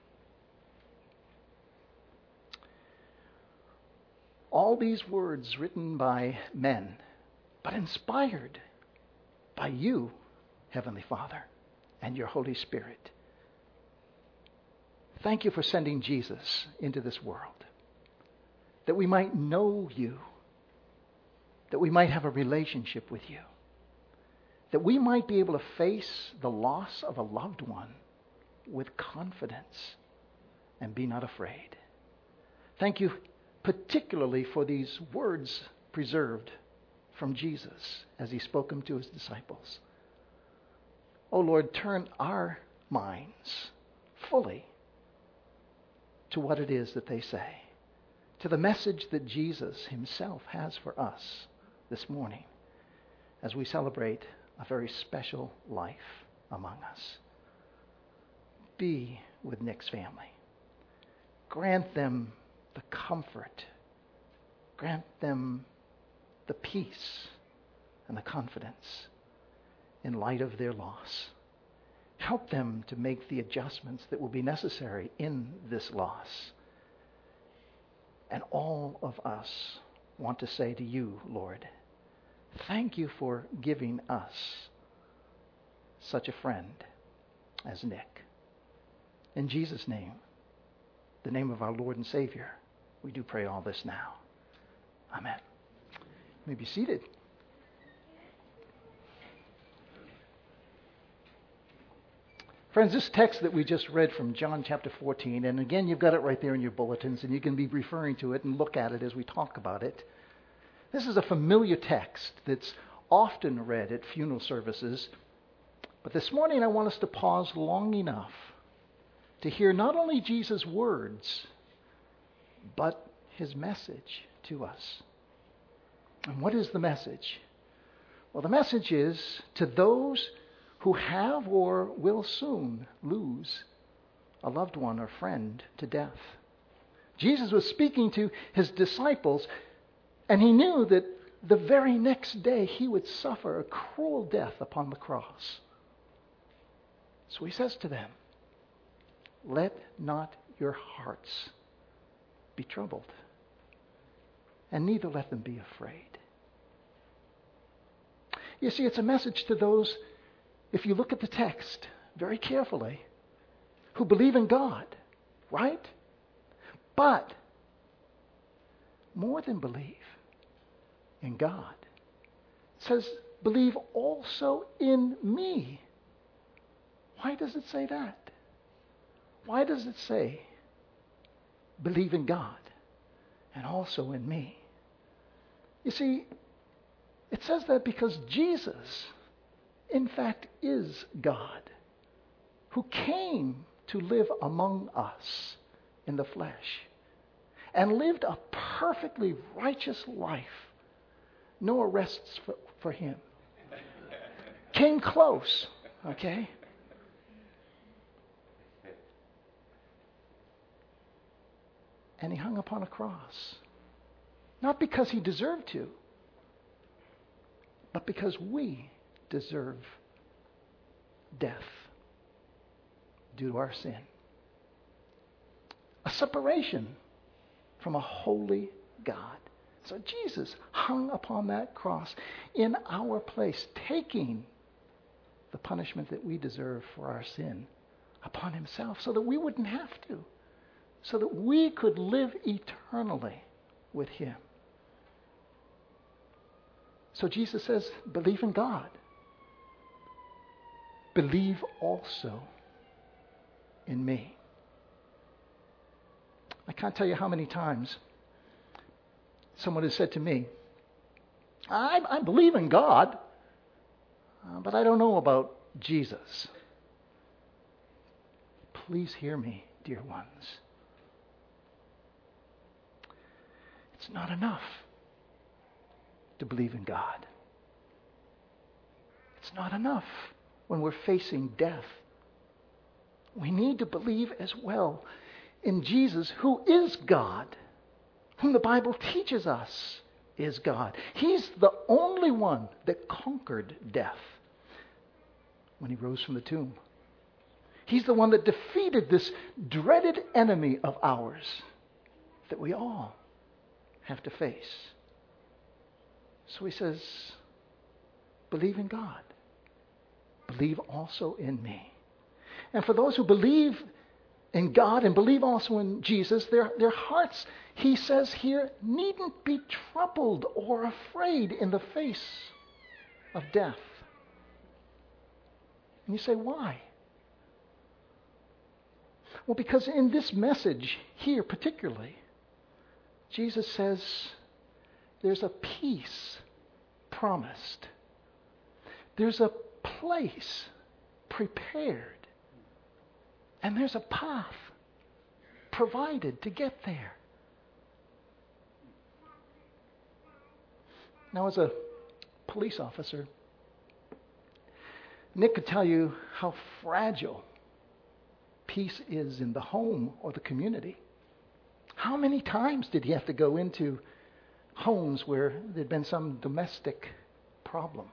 All these words written by men, but inspired by you, Heavenly Father, and your Holy Spirit. Thank you for sending Jesus into this world, that we might know you, that we might have a relationship with you, that we might be able to face the loss of a loved one with confidence and be not afraid. Thank you particularly for these words preserved from Jesus as he spoke them to his disciples. Oh Lord, turn our minds fully to what it is that they say, to the message that Jesus himself has for us this morning as we celebrate a very special life among us. Be with Nick's family. Grant them the comfort. Grant them the peace and the confidence in light of their loss. Help them to make the adjustments that will be necessary in this loss. And all of us want to say to you, Lord, thank you for giving us such a friend as Nick. In Jesus' name, the name of our Lord and Savior, we do pray all this now. Amen. You may be seated. Friends, this text that we just read from John chapter fourteen, and again, you've got it right there in your bulletins, and you can be referring to it and look at it as we talk about it. This is a familiar text that's often read at funeral services, but this morning I want us to pause long enough to hear not only Jesus' words, but his message to us. And what is the message? Well, the message is to those who have or will soon lose a loved one or friend to death. Jesus was speaking to his disciples, and he knew that the very next day he would suffer a cruel death upon the cross. So he says to them, "Let not your hearts be troubled, and neither let them be afraid." You see, it's a message to those, if you look at the text very carefully, who believe in God, right? But more than believe in God, it says, believe also in me. Why does it say that? Why does it say, believe in God and also in me? You see, it says that because Jesus, in fact, is God, who came to live among us in the flesh and lived a perfectly righteous life. No arrests for, for him. Came close, okay? And he hung upon a cross. Not because he deserved to, but because we deserve death due to our sin. A separation from a holy God. So Jesus hung upon that cross in our place, taking the punishment that we deserve for our sin upon himself so that we wouldn't have to, so that we could live eternally with him. So Jesus says, believe in God. Believe also in me. I can't tell you how many times someone has said to me, I, I believe in God, uh, but I don't know about Jesus. Please hear me, dear ones. It's not enough to believe in God. It's not enough when we're facing death. We need to believe as well in Jesus, who is God, whom the Bible teaches us is God. He's the only one that conquered death when he rose from the tomb. He's the one that defeated this dreaded enemy of ours that we all have to face. So he says, believe in God. Believe also in me. And for those who believe in God and believe also in Jesus, their, their hearts, he says here, needn't be troubled or afraid in the face of death. And you say, why? Well, because in this message here particularly, Jesus says there's a peace promised. There's a place prepared. And there's a path provided to get there. Now, as a police officer, Nick could tell you how fragile peace is in the home or the community. How many times did he have to go into homes where there'd been some domestic problem?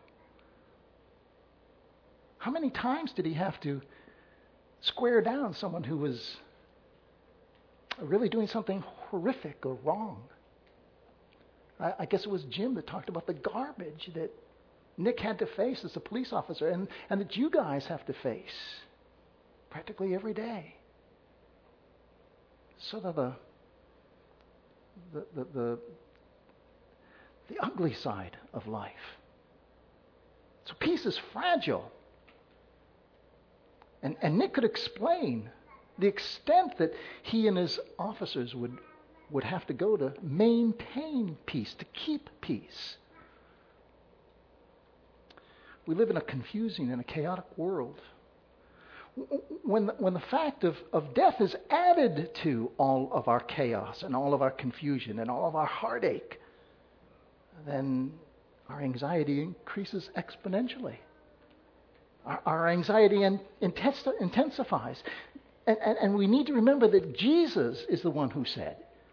How many times did he have to square down someone who was really doing something horrific or wrong? I, I guess it was Jim that talked about the garbage that Nick had to face as a police officer and, and that you guys have to face practically every day. So that the the, the, the, the ugly side of life. So peace is fragile. And, and Nick could explain the extent that he and his officers would, would have to go to maintain peace, to keep peace. We live in a confusing and a chaotic world. When the, when the fact of, of death is added to all of our chaos and all of our confusion and all of our heartache, then our anxiety increases exponentially. Our, our anxiety in, intens- intensifies. And, and, and we need to remember that Jesus is the one who said,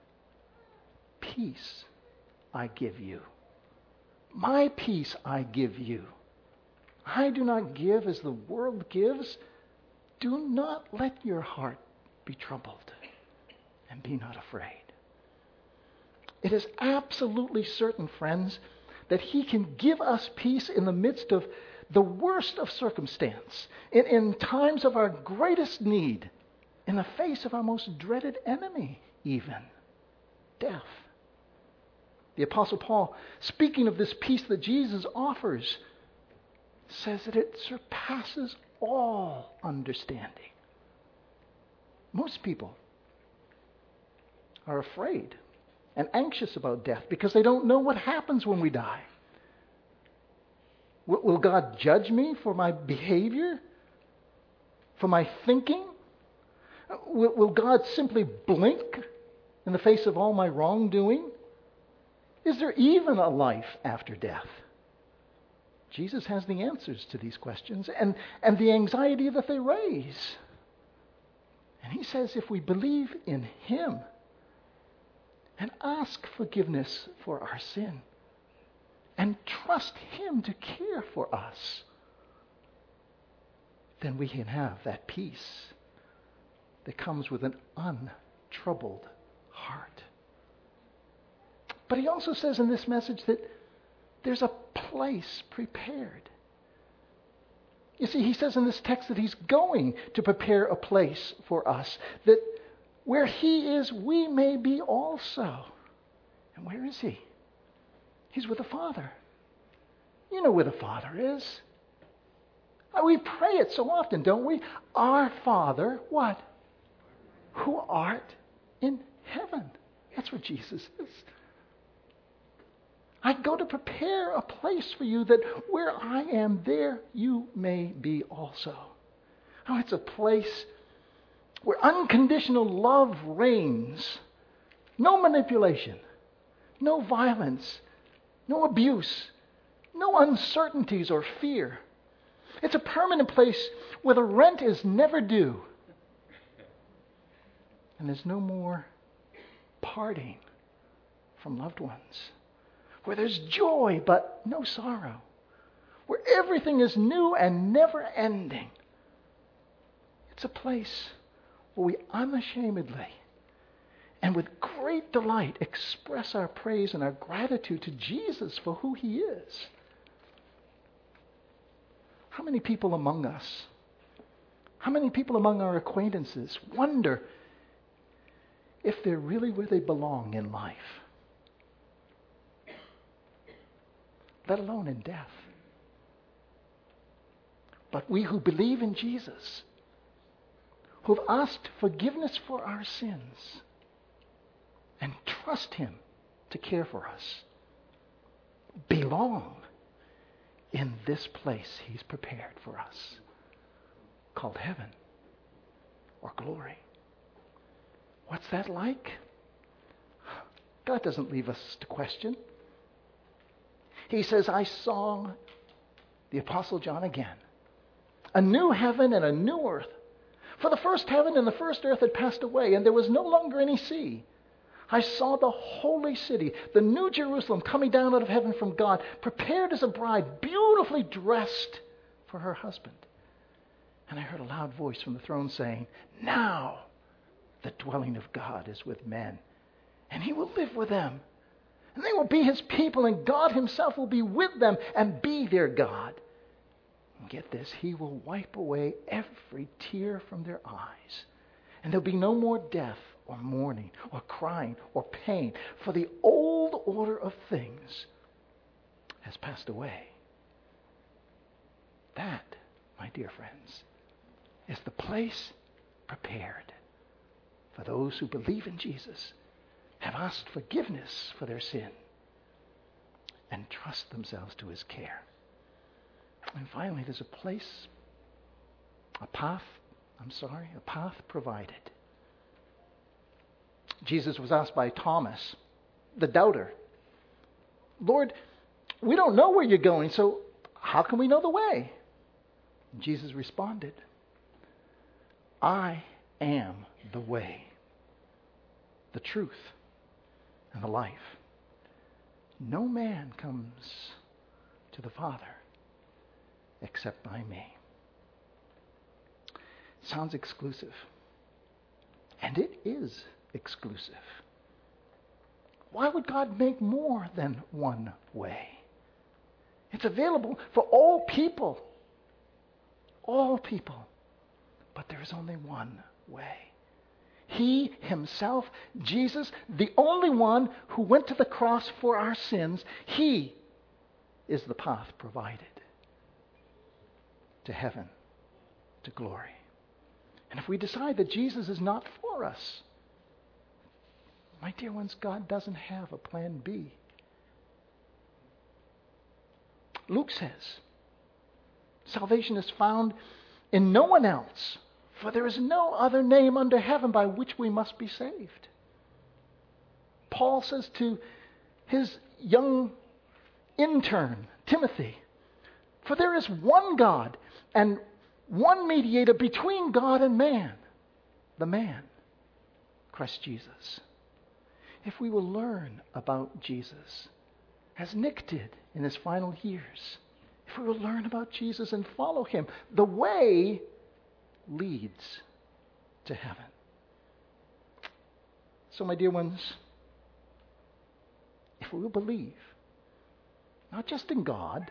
peace I give you. My peace I give you. I do not give as the world gives. Do not let your heart be troubled, and be not afraid. It is absolutely certain, friends, that he can give us peace in the midst of the worst of circumstance, in, in times of our greatest need, in the face of our most dreaded enemy, even death. The Apostle Paul, speaking of this peace that Jesus offers, says that it surpasses all understanding. Most people are afraid and anxious about death because they don't know what happens when we die. W- will God judge me for my behavior? For my thinking? W- will God simply blink in the face of all my wrongdoing? Is there even a life after death? Jesus has the answers to these questions and, and the anxiety that they raise. And he says if we believe in him and ask forgiveness for our sin and trust him to care for us, then we can have that peace that comes with an untroubled heart. But he also says in this message that there's a place prepared. You see, he says in this text that he's going to prepare a place for us, that where he is, we may be also. And where is he? He's with the Father. You know where the Father is. We pray it so often, don't we? Our Father, what? Who art in heaven. That's where Jesus is. I go to prepare a place for you that where I am, there you may be also. Oh, it's a place where unconditional love reigns. No manipulation, no violence, no abuse, no uncertainties or fear. It's a permanent place where the rent is never due. And there's no more parting from loved ones. Where there's joy but no sorrow. Where everything is new and never ending. It's a place where we unashamedly and with great delight express our praise and our gratitude to Jesus for who He is. How many people among us, how many people among our acquaintances wonder if they're really where they belong in life, let alone in death? But we who believe in Jesus, who've asked forgiveness for our sins and trust Him to care for us, belong in this place He's prepared for us, called heaven or glory. What's that like? God doesn't leave us to question. He says, I saw, the Apostle John again, a new heaven and a new earth. For the first heaven and the first earth had passed away, and there was no longer any sea. I saw the holy city, the new Jerusalem, coming down out of heaven from God, prepared as a bride, beautifully dressed for her husband. And I heard a loud voice from the throne saying, now the dwelling of God is with men, and He will live with them. And they will be His people, and God Himself will be with them and be their God. And get this, He will wipe away every tear from their eyes. And there'll be no more death or mourning or crying or pain, for the old order of things has passed away. That, my dear friends, is the place prepared for those who believe in Jesus, have asked forgiveness for their sin, and trust themselves to His care. And finally, there's a place, a path, I'm sorry, a path provided. Jesus was asked by Thomas, the doubter, Lord, we don't know where you're going, so how can we know the way? And Jesus responded, I am the way, the truth, and the life. No man comes to the Father except by me. Sounds exclusive. And it is exclusive. Why would God make more than one way? It's available for all people. All people. But there is only one way. He Himself, Jesus, the only one who went to the cross for our sins, He is the path provided to heaven, to glory. And if we decide that Jesus is not for us, my dear ones, God doesn't have a plan B. Luke says, salvation is found in no one else, for there is no other name under heaven by which we must be saved. Paul says to his young intern, Timothy, for there is one God and one mediator between God and man, the man, Christ Jesus. If we will learn about Jesus, as Nick did in his final years, if we will learn about Jesus and follow Him, the way leads to heaven. So, my dear ones, if we will believe, not just in God,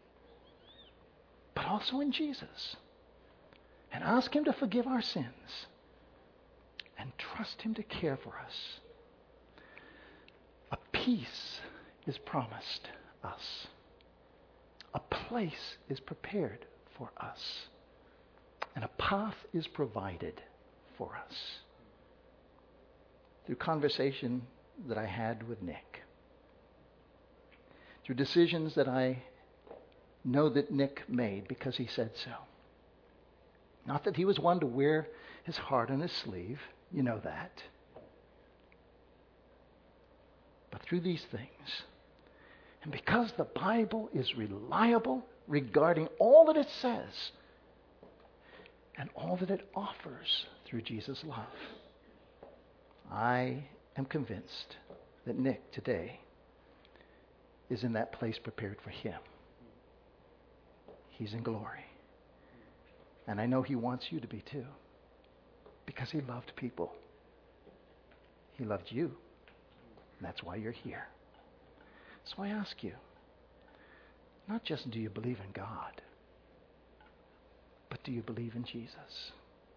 but also in Jesus, and ask Him to forgive our sins, and trust Him to care for us, a peace is promised us. A place is prepared for us. And a path is provided for us. Through conversation that I had with Nick. Through decisions that I know that Nick made because he said so. Not that he was one to wear his heart on his sleeve. You know that. But through these things, and because the Bible is reliable regarding all that it says and all that it offers through Jesus' love, I am convinced that Nick today is in that place prepared for him. He's in glory. And I know he wants you to be too. Because he loved people. He loved you. And that's why you're here. So I ask you, not just do you believe in God, but do you believe in Jesus?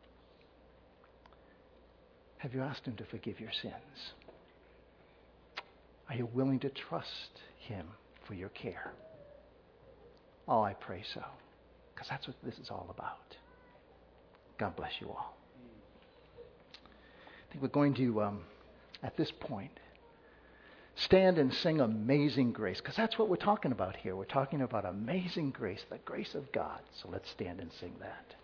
Have you asked him to forgive your sins? Are you willing to trust him for your care? Oh, I pray so. Because that's what this is all about. God bless you all. I think we're going to, um, at this point, stand and sing Amazing Grace. Because that's what we're talking about here. We're talking about amazing grace, the grace of God. So let's stand and sing that.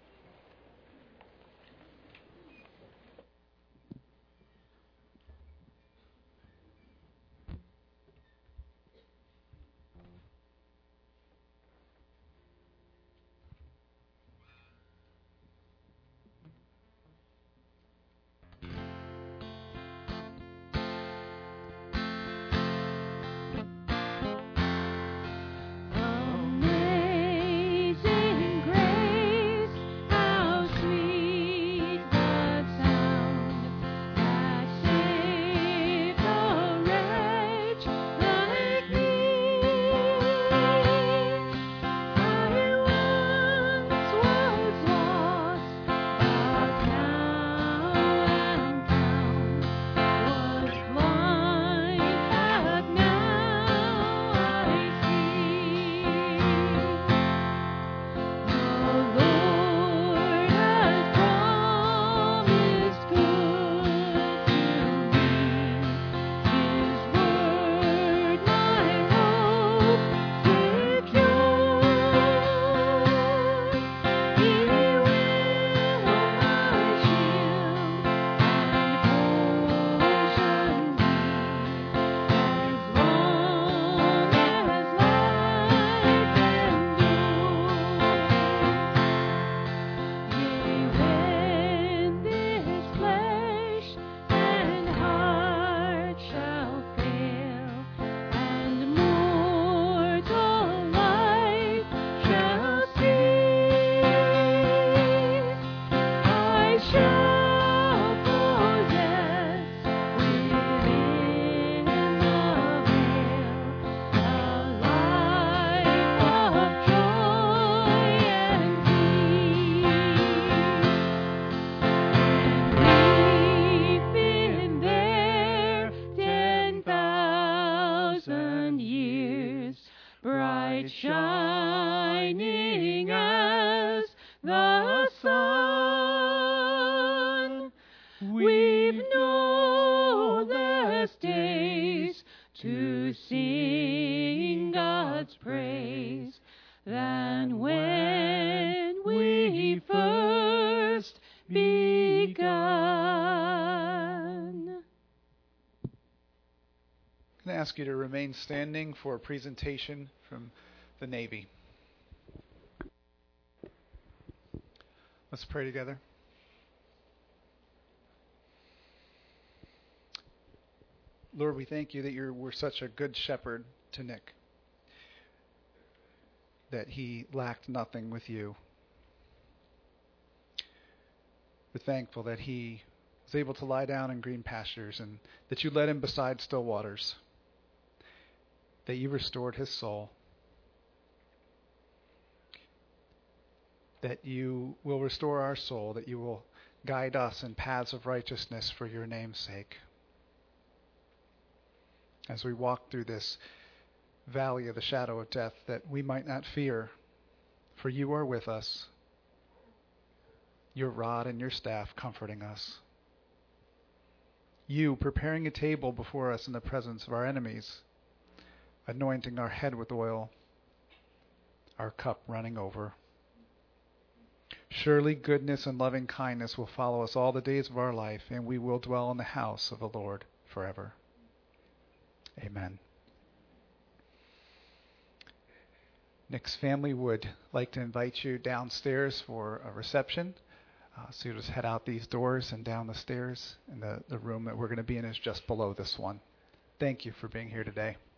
Amazing grace, how sweet the sound that saved a wretch like me. I once was lost, but now am found. Was blind, but now I see. The Lord has promised good to me. His word, my hope secure. He will my shield and portion be, as long as life endures. Yea, when this flesh and heart shall fail, and mortal life shall cease, I shall possess within the veil a life of joy and peace. And we've been there ten thousand years, bright shining as the sun. We've no less days to sing God's praise than when we first begun. I'm going to ask you to remain standing for a presentation from the Navy. Let's pray together. Lord, we thank you that you're we're such a good shepherd to Nick, that he lacked nothing with you. We're thankful that he was able to lie down in green pastures and that you led him beside still waters, that you restored his soul, that you will restore our soul, that you will guide us in paths of righteousness for your name's sake. As we walk through this valley of the shadow of death, that we might not fear, for you are with us, your rod and your staff comforting us. You preparing a table before us in the presence of our enemies, anointing our head with oil, our cup running over. Surely goodness and loving kindness will follow us all the days of our life, and we will dwell in the house of the Lord forever. Amen. Nick's family would like to invite you downstairs for a reception. Uh, so you just head out these doors and down the stairs, and the, the room that we're going to be in is just below this one. Thank you for being here today.